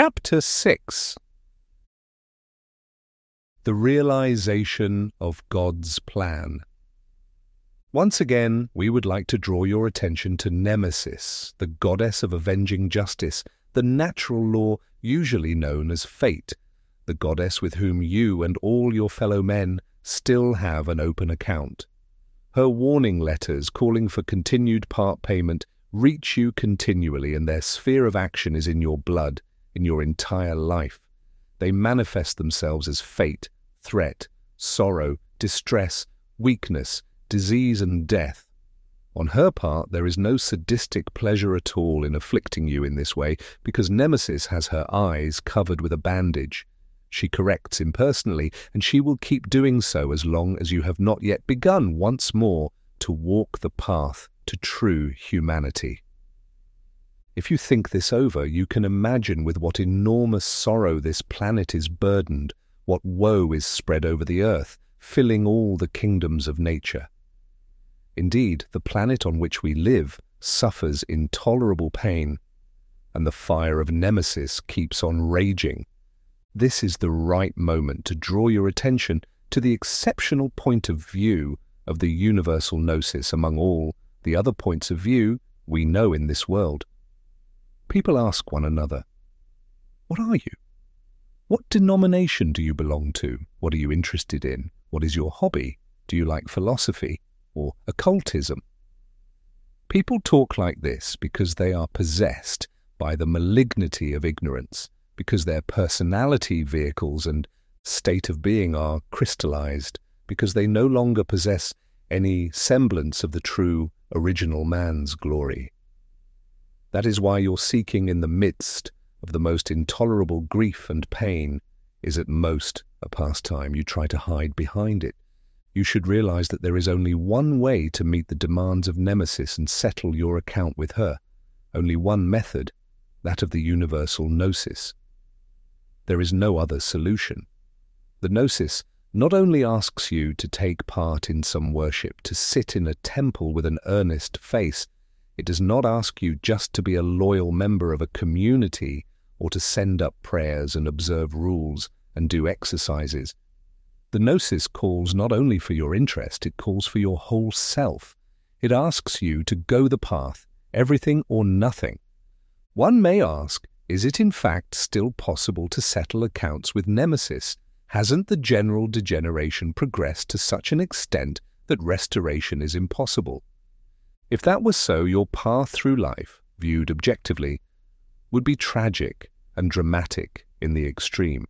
Chapter 6. The Realization of God's Plan. Once again, we would like to draw your attention to Nemesis, the goddess of avenging justice, the natural law usually known as fate, the goddess with whom you and all your fellow men still have an open account. Her warning letters calling for continued part payment reach you continually, and their sphere of action is in your blood, in your entire life. They manifest themselves as fate, threat, sorrow, distress, weakness, disease and death. On her part, there is no sadistic pleasure at all in afflicting you in this way, because Nemesis has her eyes covered with a bandage. She corrects impersonally, and she will keep doing so as long as you have not yet begun once more to walk the path to true humanity. If you think this over, you can imagine with what enormous sorrow this planet is burdened, what woe is spread over the earth, filling all the kingdoms of nature. Indeed, the planet on which we live suffers intolerable pain, and the fire of Nemesis keeps on raging. This is the right moment to draw your attention to the exceptional point of view of the universal gnosis among all the other points of view we know in this world. People ask one another, "What are you? What denomination do you belong to? What are you interested in? What is your hobby? Do you like philosophy or occultism?" People talk like this because they are possessed by the malignity of ignorance, because their personality vehicles and state of being are crystallized, because they no longer possess any semblance of the true original man's glory. That is why your seeking in the midst of the most intolerable grief and pain is at most a pastime. You try to hide behind it. You should realize that there is only one way to meet the demands of Nemesis and settle your account with her. Only one method, that of the universal gnosis. There is no other solution. The gnosis not only asks you to take part in some worship, to sit in a temple with an earnest face, it does not ask you just to be a loyal member of a community or to send up prayers and observe rules and do exercises. The gnosis calls not only for your interest, it calls for your whole self. It asks you to go the path, everything or nothing. One may ask, is it in fact still possible to settle accounts with Nemesis? Hasn't the general degeneration progressed to such an extent that restoration is impossible? If that were so, your path through life, viewed objectively, would be tragic and dramatic in the extreme.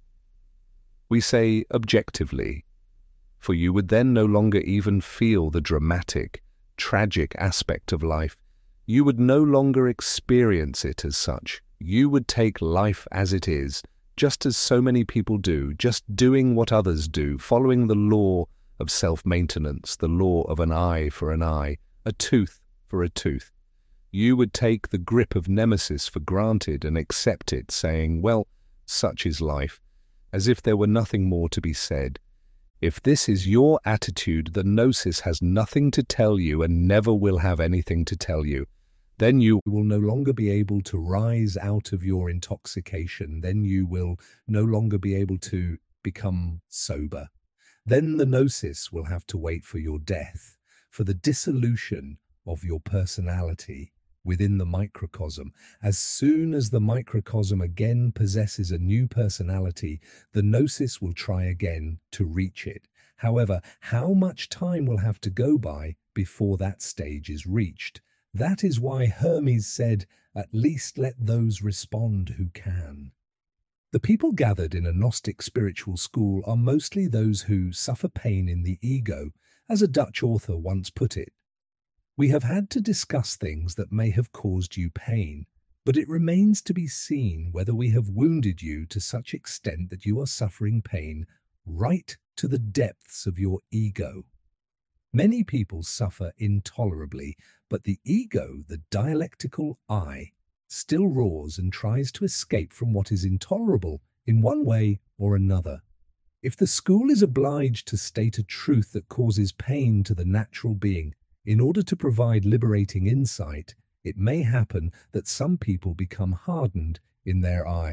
We say objectively, for you would then no longer even feel the dramatic, tragic aspect of life. You would no longer experience it as such. You would take life as it is, just as so many people do, just doing what others do, following the law of self-maintenance, the law of an eye for an eye, a tooth for a tooth. You would take the grip of Nemesis for granted and accept it, saying, well, such is life, as if there were nothing more to be said. If this is your attitude, the gnosis has nothing to tell you and never will have anything to tell you. Then you will no longer be able to rise out of your intoxication. Then you will no longer be able to become sober. Then the gnosis will have to wait for your death, for the dissolution of your personality within the microcosm. As soon as the microcosm again possesses a new personality, the gnosis will try again to reach it. However, how much time will have to go by before that stage is reached? That is why Hermes said, "At least let those respond who can." The people gathered in a Gnostic spiritual school are mostly those who suffer pain in the ego, as a Dutch author once put it. We have had to discuss things that may have caused you pain, but it remains to be seen whether we have wounded you to such extent that you are suffering pain right to the depths of your ego. Many people suffer intolerably, but the ego, the dialectical I, still roars and tries to escape from what is intolerable in one way or another. If the school is obliged to state a truth that causes pain to the natural being in order to provide liberating insight, it may happen that some people become hardened in their I.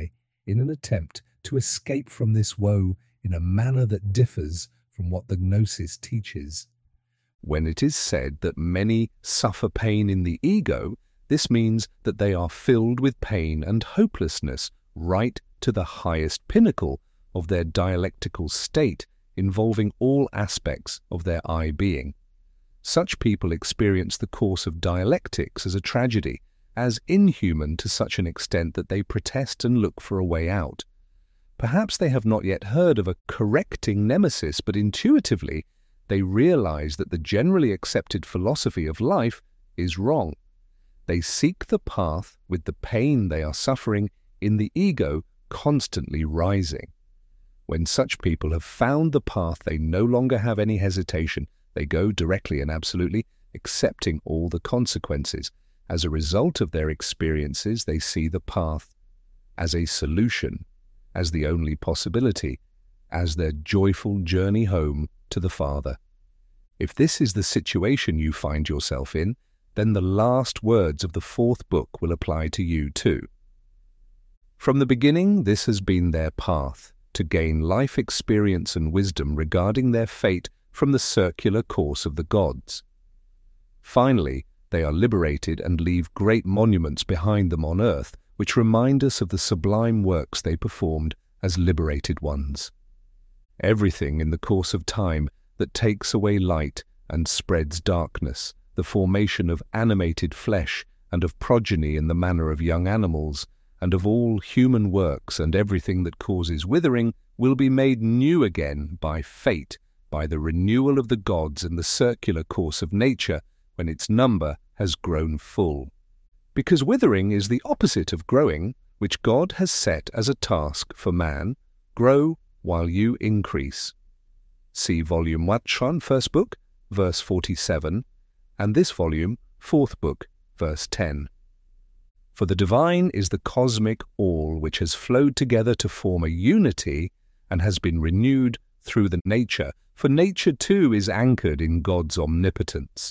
in an attempt to escape from this woe in a manner that differs from what the Gnosis teaches. When it is said that many suffer pain in the ego, this means that they are filled with pain and hopelessness right to the highest pinnacle of their dialectical state, involving all aspects of their I being. Such people experience the course of dialectics as a tragedy, as inhuman to such an extent that they protest and look for a way out. Perhaps they have not yet heard of a correcting nemesis, but intuitively they realize that the generally accepted philosophy of life is wrong. They seek the path with the pain they are suffering in the ego constantly rising. When such people have found the path, they no longer have any hesitation. They go directly and absolutely, accepting all the consequences. As a result of their experiences, they see the path as a solution, as the only possibility, as their joyful journey home to the Father. If this is the situation you find yourself in, then the last words of the fourth book will apply to you too. From the beginning, this has been their path, to gain life experience and wisdom regarding their fate from the circular course of the gods. Finally, they are liberated and leave great monuments behind them on earth, which remind us of the sublime works they performed as liberated ones. Everything in the course of time that takes away light and spreads darkness, the formation of animated flesh and of progeny in the manner of young animals, and of all human works and everything that causes withering, will be made new again by fate, by the renewal of the gods and the circular course of nature when its number has grown full. Because withering is the opposite of growing, which God has set as a task for man, grow while you increase. See Volume 1, First Book, verse 47, and this volume, Fourth Book, verse 10. For the divine is the cosmic all which has flowed together to form a unity and has been renewed through the nature, for nature too is anchored in God's omnipotence.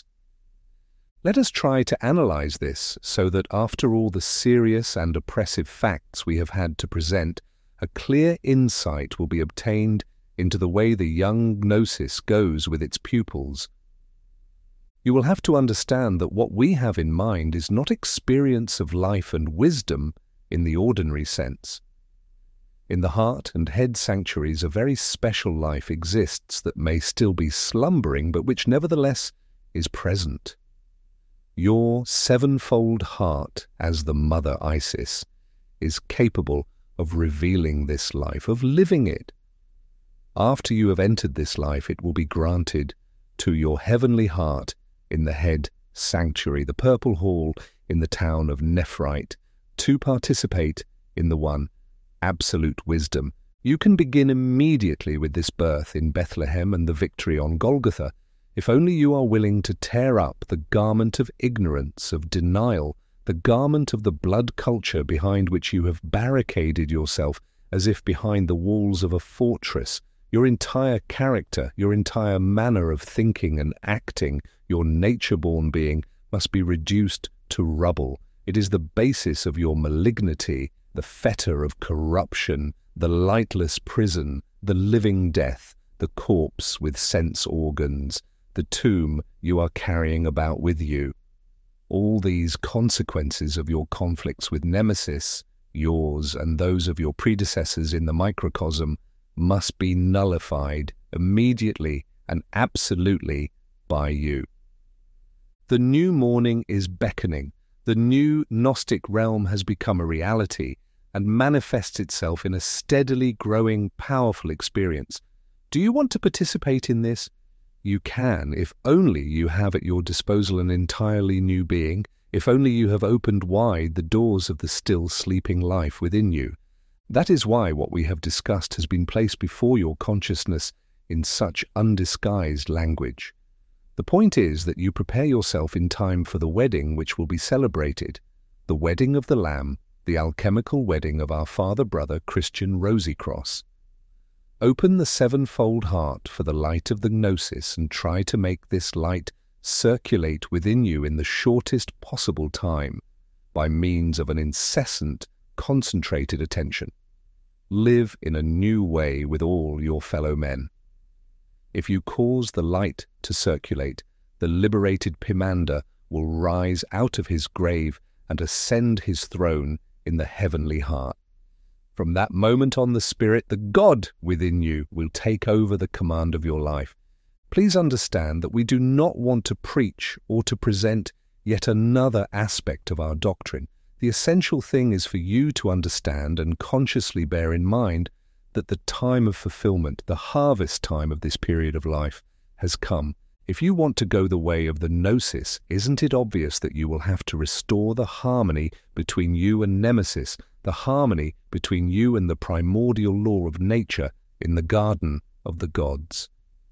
Let us try to analyze this so that after all the serious and oppressive facts we have had to present, a clear insight will be obtained into the way the young Gnosis goes with its pupils. You will have to understand that what we have in mind is not experience of life and wisdom in the ordinary sense. In the heart and head sanctuaries a very special life exists that may still be slumbering, but which nevertheless is present. Your sevenfold heart, as the Mother Isis, is capable of revealing this life, of living it. After you have entered this life, it will be granted to your heavenly heart in the head sanctuary, the Purple Hall in the town of Nephrite, to participate in the one absolute wisdom. You can begin immediately with this birth in Bethlehem and the victory on Golgotha, if only you are willing to tear up the garment of ignorance, of denial, the garment of the blood culture behind which you have barricaded yourself as if behind the walls of a fortress. Your entire character, your entire manner of thinking and acting, your nature-born being must be reduced to rubble. It is the basis of your malignity, the fetter of corruption, the lightless prison, the living death, the corpse with sense organs, the tomb you are carrying about with you. All these consequences of your conflicts with Nemesis, yours and those of your predecessors in the microcosm, must be nullified immediately and absolutely by you. The new morning is beckoning. The new Gnostic realm has become a reality and manifests itself in a steadily growing, powerful experience. Do you want to participate in this? You can, if only you have at your disposal an entirely new being, if only you have opened wide the doors of the still sleeping life within you. That is why what we have discussed has been placed before your consciousness in such undisguised language. The point is that you prepare yourself in time for the wedding which will be celebrated, the wedding of the Lamb, the alchemical wedding of our father-brother Christian Rosicross. Open the sevenfold heart for the light of the Gnosis and try to make this light circulate within you in the shortest possible time by means of an incessant, concentrated attention. live in a new way with all your fellow men. If you cause the light to circulate, the liberated Pimander will rise out of his grave and ascend his throne in the heavenly heart. From that moment on, the Spirit, the God within you, will take over the command of your life. Please understand that we do not want to preach or to present yet another aspect of our doctrine. The essential thing is for you to understand and consciously bear in mind that the time of fulfillment, the harvest time of this period of life, has come. If you want to go the way of the Gnosis, isn't it obvious that you will have to restore the harmony between you and Nemesis, the harmony between you and the primordial law of nature in the garden of the gods?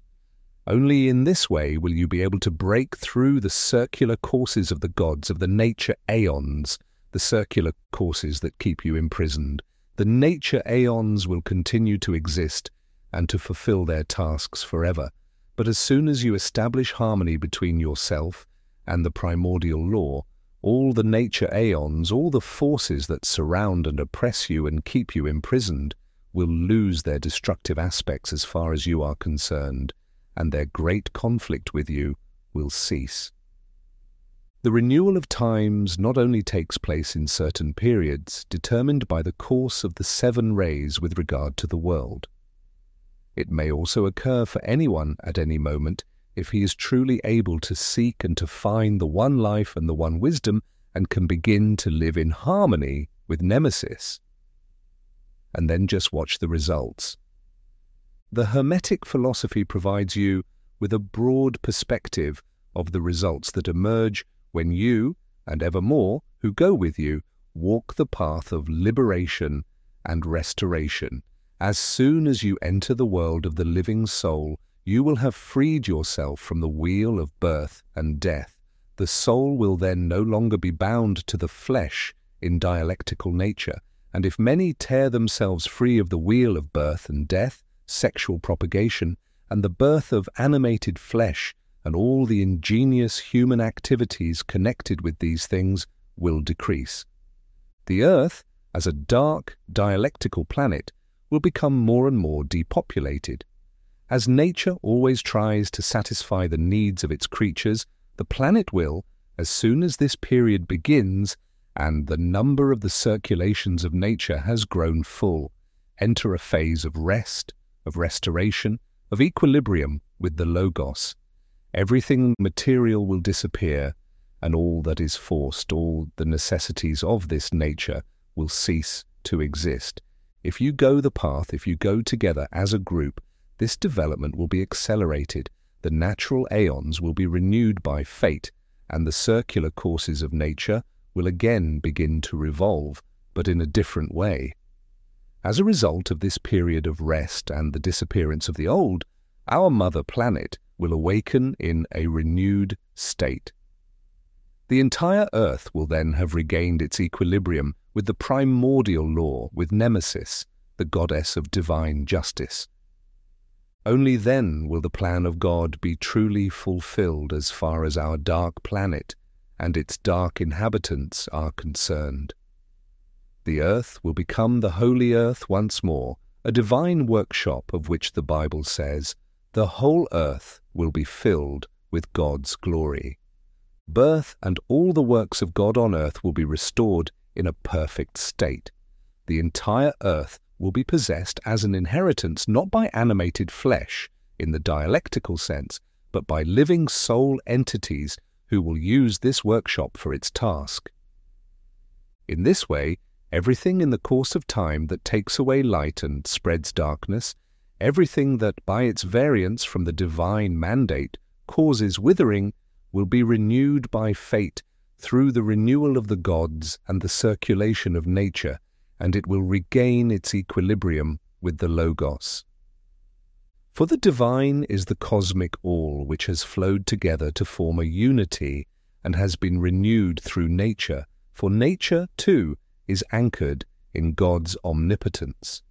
Only in this way will you be able to break through the circular courses of the gods, of the nature aeons, the circular courses that keep you imprisoned. The nature aeons will continue to exist and to fulfill their tasks forever. But as soon as you establish harmony between yourself and the primordial law, all the nature aeons, all the forces that surround and oppress you and keep you imprisoned, will lose their destructive aspects as far as you are concerned, and their great conflict with you will cease. The renewal of times not only takes place in certain periods determined by the course of the 7 rays with regard to the world. It may also occur for anyone at any moment if he is truly able to seek and to find the one life and the one wisdom and can begin to live in harmony with Nemesis. And then just watch the results. The Hermetic philosophy provides you with a broad perspective of the results that emerge when you, and evermore who go with you, walk the path of liberation and restoration. As soon as you enter the world of the living soul, you will have freed yourself from the wheel of birth and death. The soul will then no longer be bound to the flesh in dialectical nature, and if many tear themselves free of the wheel of birth and death, sexual propagation, and the birth of animated flesh, and all the ingenious human activities connected with these things will decrease. The Earth, as a dark, dialectical planet, will become more and more depopulated. As nature always tries to satisfy the needs of its creatures, the planet will, as soon as this period begins and the number of the circulations of nature has grown full, enter a phase of rest, of restoration, of equilibrium with the Logos. Everything material will disappear, and all that is forced, all the necessities of this nature will cease to exist. If you go the path, if you go together as a group, this development will be accelerated, the natural aeons will be renewed by fate, and the circular courses of nature will again begin to revolve, but in a different way. As a result of this period of rest and the disappearance of the old, our mother planet will awaken in a renewed state. The entire Earth will then have regained its equilibrium with the primordial law, with Nemesis, the goddess of divine justice. Only then will the plan of God be truly fulfilled as far as our dark planet and its dark inhabitants are concerned. The Earth will become the Holy Earth once more, a divine workshop of which the Bible says, "The whole earth will be filled with God's glory." Birth and all the works of God on earth will be restored in a perfect state. The entire earth will be possessed as an inheritance not by animated flesh in the dialectical sense, but by living soul entities who will use this workshop for its task. In this way, everything in the course of time that takes away light and spreads darkness, everything that by its variance from the divine mandate causes withering, will be renewed by fate through the renewal of the gods and the circulation of nature, and it will regain its equilibrium with the Logos. For the divine is the cosmic all which has flowed together to form a unity and has been renewed through nature, for nature, too, is anchored in God's omnipotence.